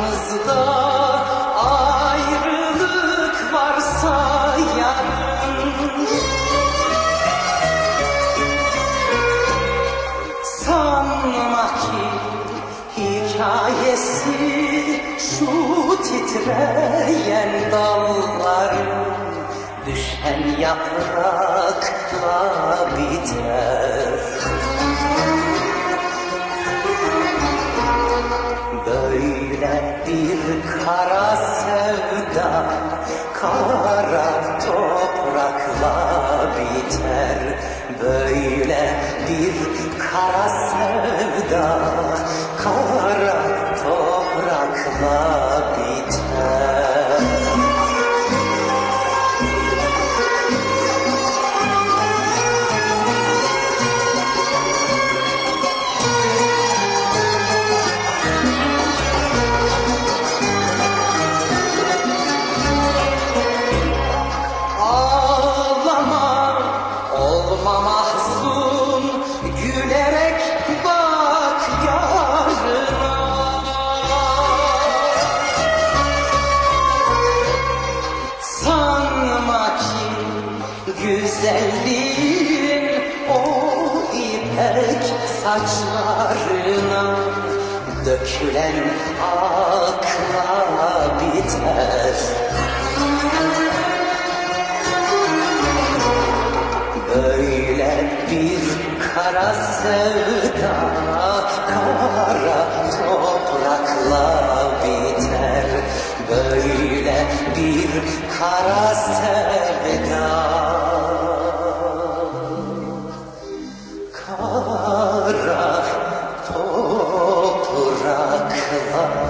aramızda ayrılık varsa yarın, sanma ki hikayesi şu titreyen dalların, düşen yaprakla biter. Böyle bir kara sevda kara toprakla biter. Böyle bir kara sevda kara toprakla biter. Mahzun, gülerek bak yarına. Sanma ki güzelliğin o ipek saçlarına, dökülen akla biter. Böyle bir kara sevda kara toprakla biter. Böyle bir kara sevda kara toprakla